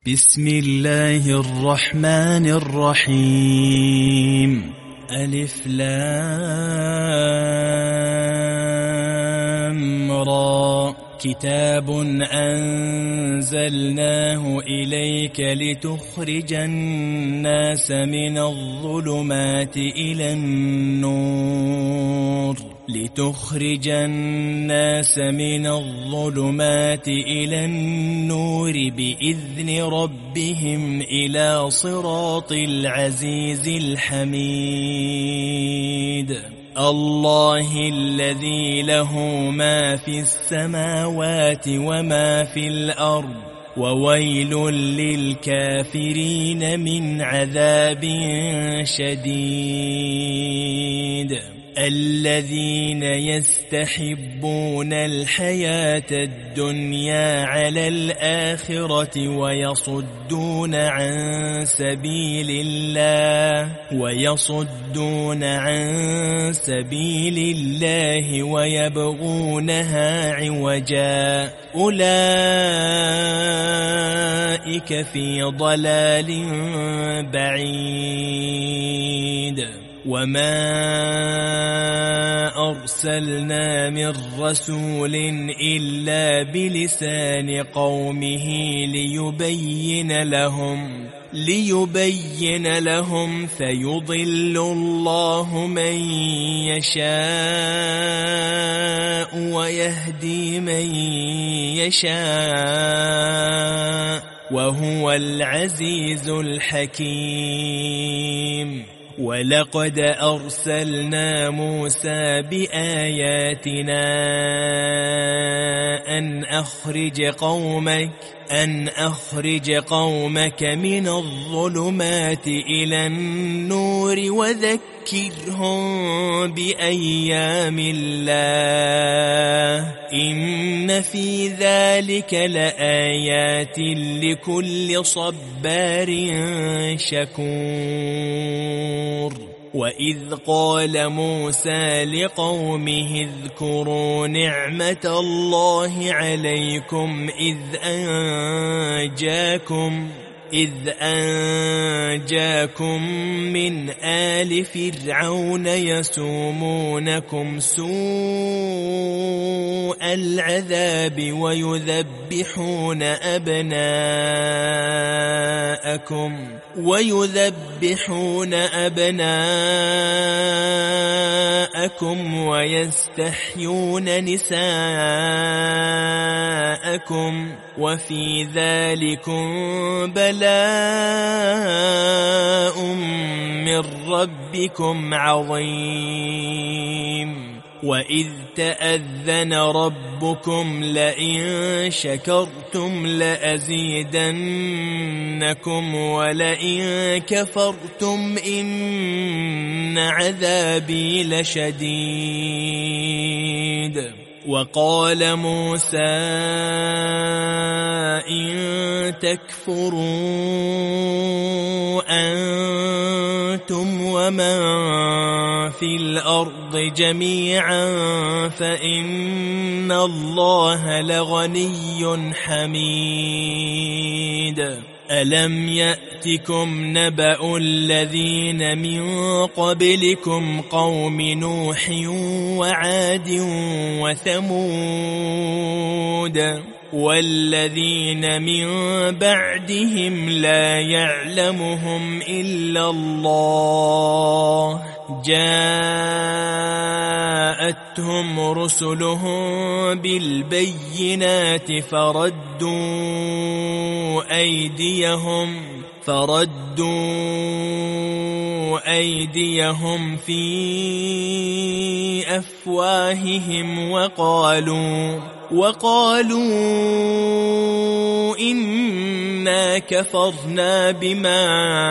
بسم الله الرحمن الرحيم. ألف لام را. كتاب أنزلناه إليك لتخرج الناس من الظلمات إلى النور بإذن ربهم إلى صراط العزيز الحميد. الله الذي له ما في السماوات وما في الأرض، وويل للكافرين من عذاب شديد. الذين يستحبون الحياة الدنيا على الآخرة ويصدون عن سبيل الله ويبغونها عوجا، أولئك في ضلال بعيد. وما أرسلنا من رسول إلا بلسان قومه ليبين لهم فيضل الله من يشاء ويهدي من يشاء، وهو العزيز الحكيم. ولقد أرسلنا موسى بآياتنا أن أخرج قومك من الظلمات إلى النور وذكرهم بأيام الله، إن في ذلك لآيات لكل صبار شكور. وإذ قال موسى لقومه اذكروا نعمة الله عليكم إذ أنجاكم من آل فرعون يسومونكم سوء العذاب ويذبحون أبناءكم ويستحيون نساءكم، وفي ذلكم بلاء من ربكم عظيم. وإذ تأذن ربكم لئن شكرتم لأزيدنكم ولئن كفرتم إن عذابي لشديد. وقال موسى إن تكفروا أنتم ومن في الأرض جميعا فإن الله لغني حميد. ألم يأتكم نبأ الذين من قبلكم قوم نوح وعاد وثمود والذين من بعدهم لا يعلمهم إلا الله، جاءتهم رسلهم بالبينات فردوا أيديهم في أفواههم وقالوا إنا كفرنا بما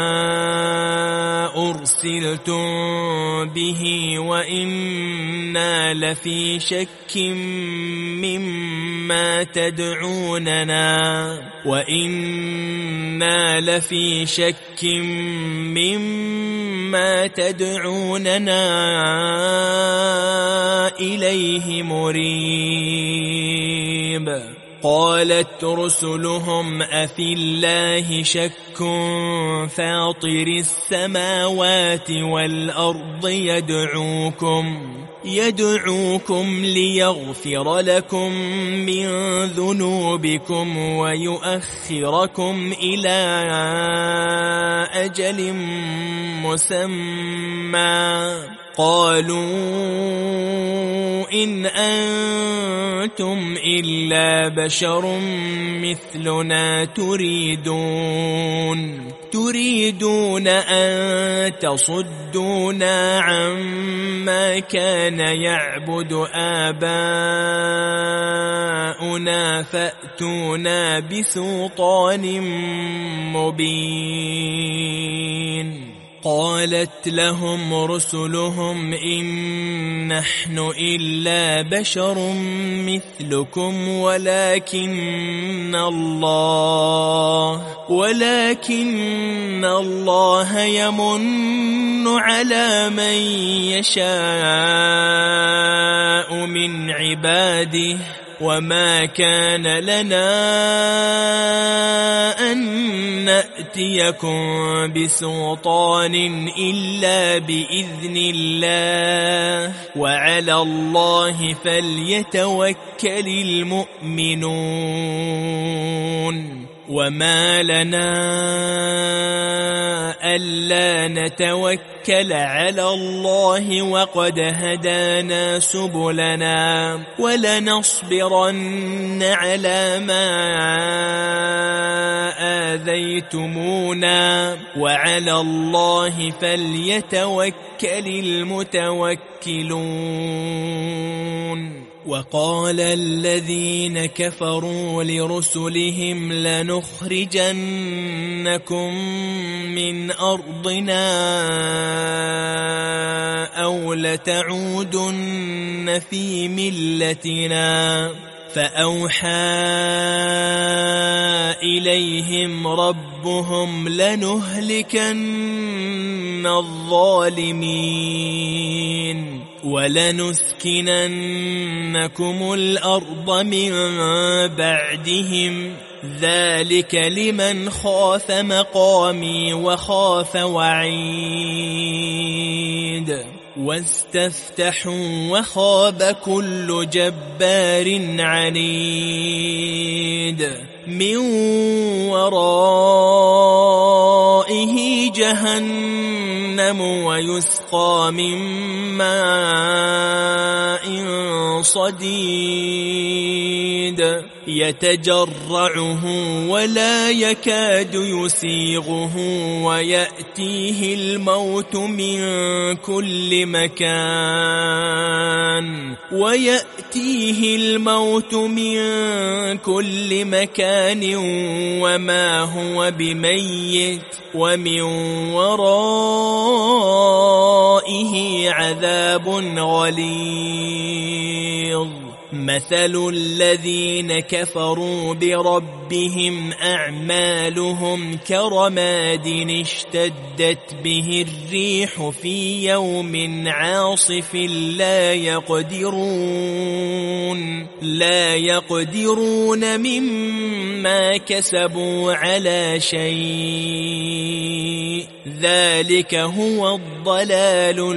أرسلتم به وإنا لفي شك مما تدعوننا إليه مريب. قالت رسلهم أفي الله شك فاطر السماوات والأرض يدعوكم ليغفر لكم من ذنوبكم ويؤخركم إلى أجل مسمى قالوا إن أنتم إلا بشر مثلنا تريدون أن تصدونا عما كان يعبد آباؤنا فأتونا بسلطان مبين. قالت لهم رسلهم إن نحن إلا بشر مثلكم ولكن الله يمن على من يشاء من عباده وما كان لنا أن نأتيكم بسلطان إلا بإذن الله وعلى الله فليتوكل المؤمنون. وما لنا ألا نتوكل على الله وقد هدانا سبلنا ولنصبرن على ما آذيتمونا وعلى الله فليتوكل المتوكلون. وقال الذين كفروا لرسلهم لنخرجنكم من أرضنا أو لتعودن في ملتنا فأوحى إليهم ربهم لنهلكن الظالمين ولنسكننكم الأرض من بعدهم ذلك لمن خاف مقامي وخاف وعيد. واستفتحوا وخاب كل جبار عنيد من ورائه جهنم ويسقى من ماء صديد يتجرعه ولا يكاد يسيغه ويأتيه الموت من كل مكان وما هو بميت ومن ورائه عذاب غليظ. مثل الذين كفروا بربهم أعمالهم كرماد اشتدت به الريح في يوم عاصف لا يقدرون مما كسبوا على شيء ذلك هو الضلال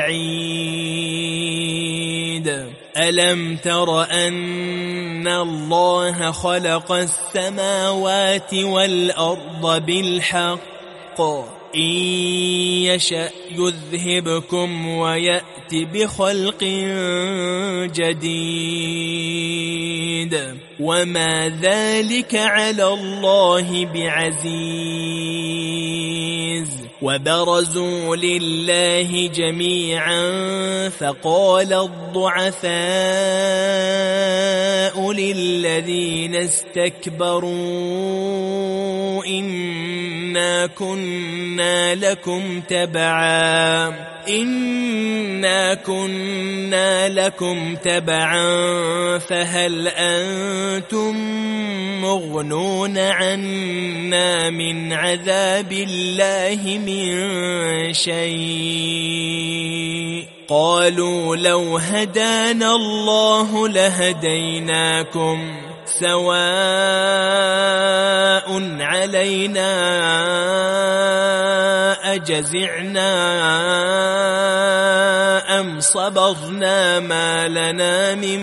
البعيد. ألم تر أن الله خلق السماوات والأرض بالحق إن يشأ يذهبكم ويأت بخلق جديد وما ذلك على الله بعزيز. وبرزوا لله جميعا فقال الضعفاء للذين استكبروا إنا كنا لكم تبعا فهل أنتم مغنون عنا من عذاب الله من شيء قالوا لو هدانا الله لهديناكم سواء علينا أجزعنا أم صبرنا ما لنا من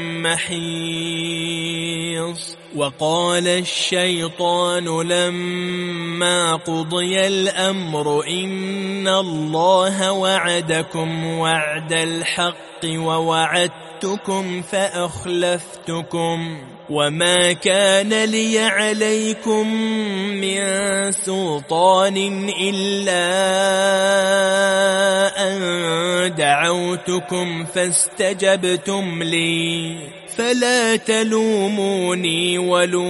محيص. وقال الشيطان لما قضي الأمر إن الله وعدكم وعد الحق ووعدتكم فأخلفتكم وما كان لي عليكم من سلطان إلا أن دعوتكم فاستجبتم لي فلا تلوموني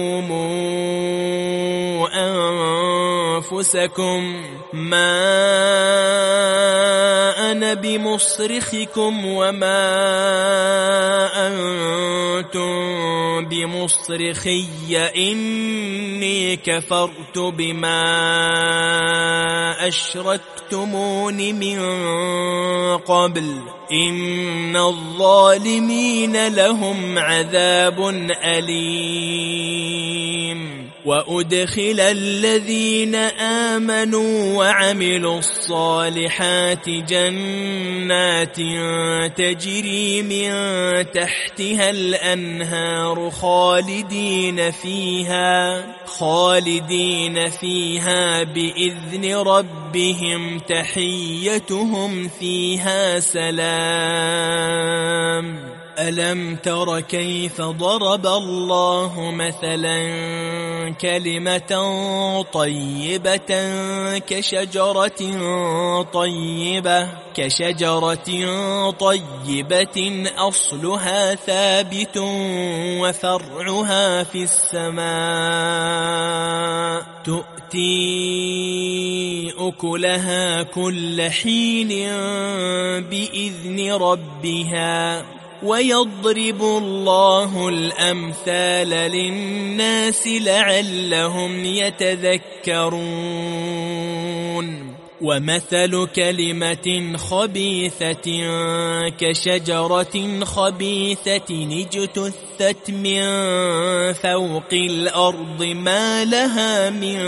ولوموا أنفسكم ما أنا بمصرخكم وما أنتم بمصرخي إني كفرت بما أشركتمون من قبل إن الظالمين لهم عذاب أليم. وأدخل الذين آمنوا وعملوا الصالحات جنات تجري من تحتها الأنهار خالدين فيها بإذن ربهم تحيتهم فيها سلام. ألم تر كيف ضرب الله مثلا كلمة طيبة كشجرة طيبة أصلها ثابت وفرعها في السماء تؤتي أكلها كل حين بإذن ربها ويضرب الله الأمثال للناس لعلهم يتذكرون. ومثل كلمة خبيثة كشجرة خبيثة اجتثت من فوق الأرض ما لها من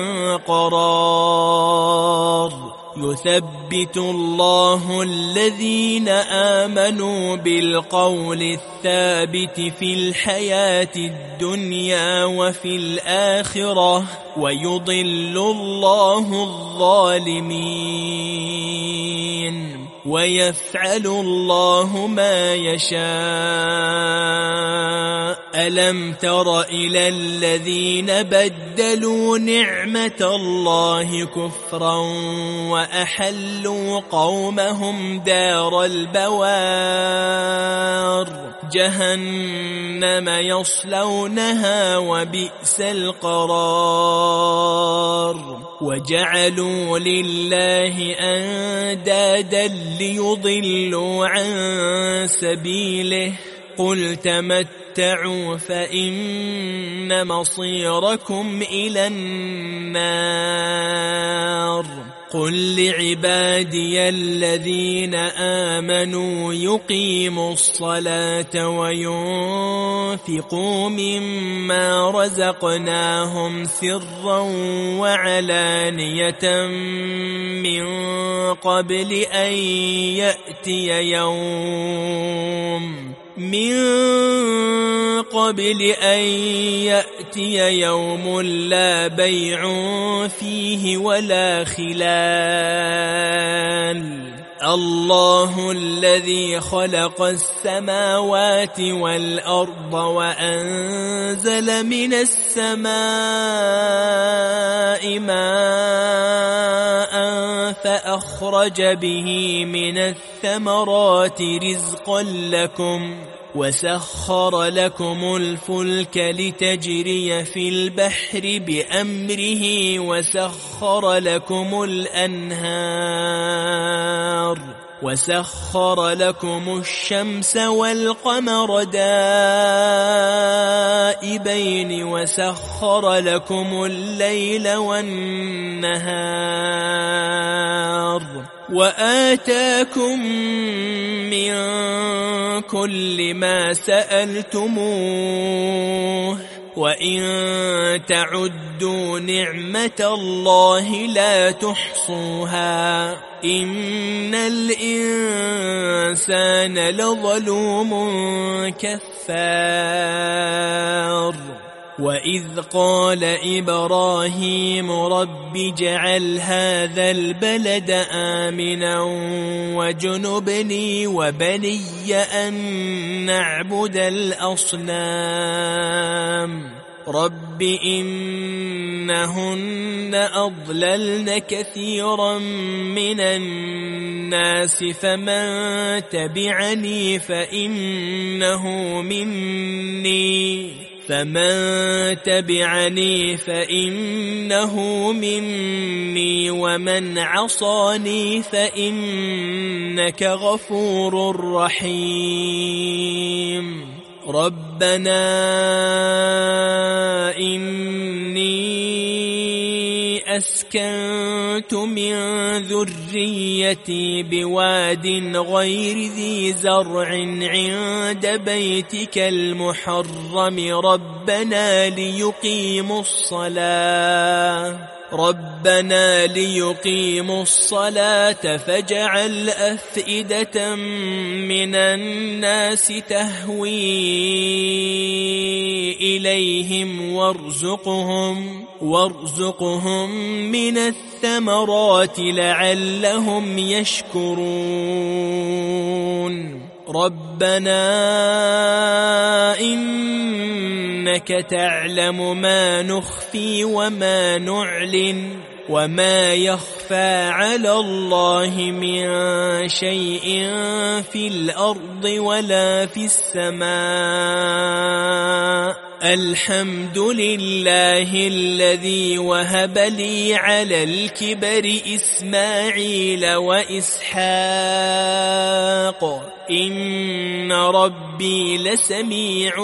قرار. يثبت الله الذين آمنوا بالقول الثابت في الحياة الدنيا وفي الآخرة ويضل الله الظالمين ويفعل الله ما يشاء. ألم تر إلى الذين بدلوا نعمة الله كفرا وأحلوا قومهم دار البوار جهنم يصلونها وبئس القرار. وجعلوا لله أندادا ليضلوا عن سبيله قل تمتعوا فإن مصيركم إلى النار. قل لعبادي الذين آمنوا يقيموا الصلاة وينفقوا مما رزقناهم سرا وعلانية من قبل أن يأتي يوم لا بيع فيه ولا خلال. الله الذي خلق السماوات والأرض وأنزل من السماء ماء فأخرج به من الثمرات رزقا لكم وسخر لكم الفلك لتجري في البحر بأمره وسخر لكم الأنهار وسخر لكم الشمس والقمر دائبين وسخر لكم الليل والنهار وآتاكم من كل ما سألتموه وإن تعدوا نعمة الله لا تحصوها إن الإنسان لظلوم كفار وإذ قال إبراهيم رب اجعل هذا البلد آمنا واجنبني وبني أن نعبد الأصنام رب إنهن أضللن كثيرا من الناس فمن تبعني فإنه مني ومن عصاني فإنك غفور رحيم ربنا إني أسكنت من ذريتي بواد غير ذي زرع عند بيتك المحرم ربنا ليقيموا الصلاة فاجعل أفئدة من الناس تهوي إليهم وارزقهم من الثمرات لعلهم يشكرون ربنا إنك تعلم ما نخفي وما نعلن وما يخفى على الله من شيء في الأرض ولا في السماء الحمد لله الذي وهب لي على الكبر إسماعيل وإسحاق إن ربي لسميع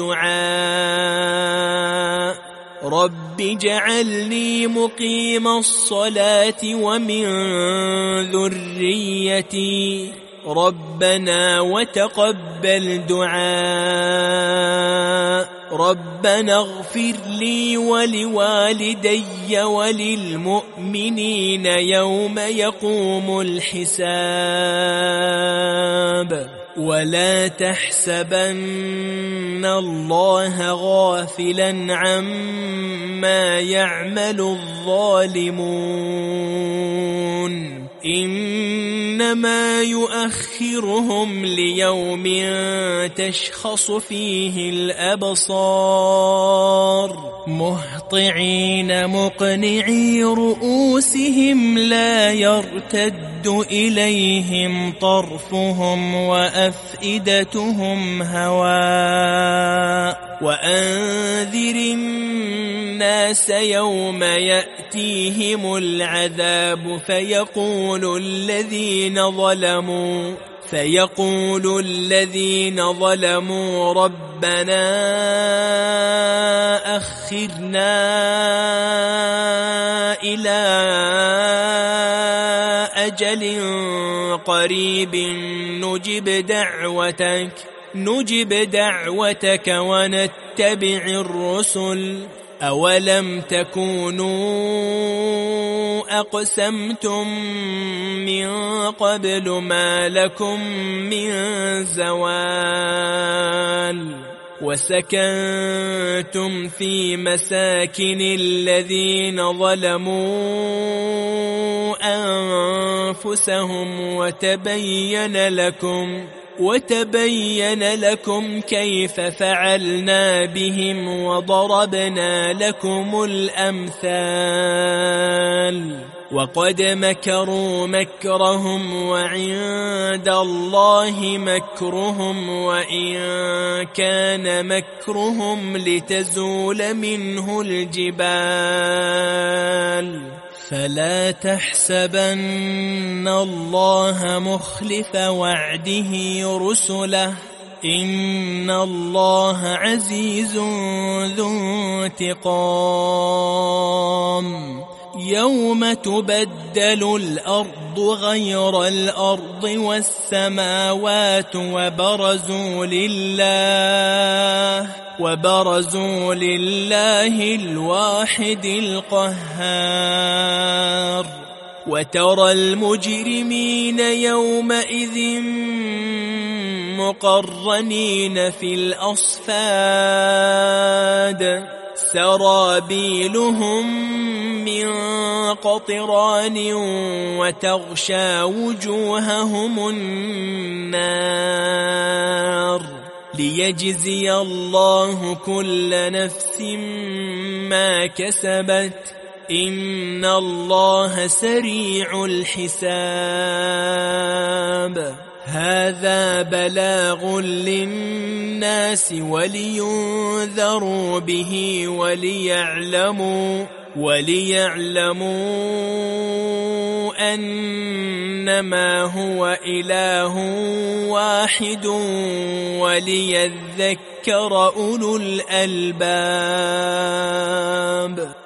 الدعاء رب اجعلني مقيم الصلاة ومن ذريتي ربنا وتقبل دعاء ربنا اغفر لي ولوالدي وللمؤمنين يوم يقوم الحساب ولا تحسبن الله غافلا عما يعمل الظالمون إنما يؤخرهم ليوم تشخص فيه الأبصار مهطعين مقنعي رؤوسهم لا يرتد إليهم طرفهم وأفئدتهم هواء وأنذر الناس يوم يأتيهم العذاب فيقول الذين ظلموا ربنا أخرنا إلى أجل قريب نجب دعوتك ونتبع الرسل أولم تكونوا أقسمتم من قبل ما لكم من زوال وسكنتم في مساكن الذين ظلموا أنفسهم وتبين لكم كيف فعلنا بهم وضربنا لكم الأمثال وقد مكروا مكرهم وعند الله مكرهم وإن كان مكرهم لتزول منه الجبال فلا تحسبن الله مخلف وعده رسله إن الله عزيز ذو انتقام يوم تبدل الأرض غير الأرض والسماوات وبرزوا لله الواحد القهار وترى المجرمين يومئذ مقرنين في الأصفاد سرابيلهم من قطران وتغشى وجوههم النار ليجزي الله كل نفس ما كسبت إن الله سريع الحساب هذا بلاغ للناس ولينذروا به وليعلموا أنما هو إله واحد وليذكر أولو الألباب.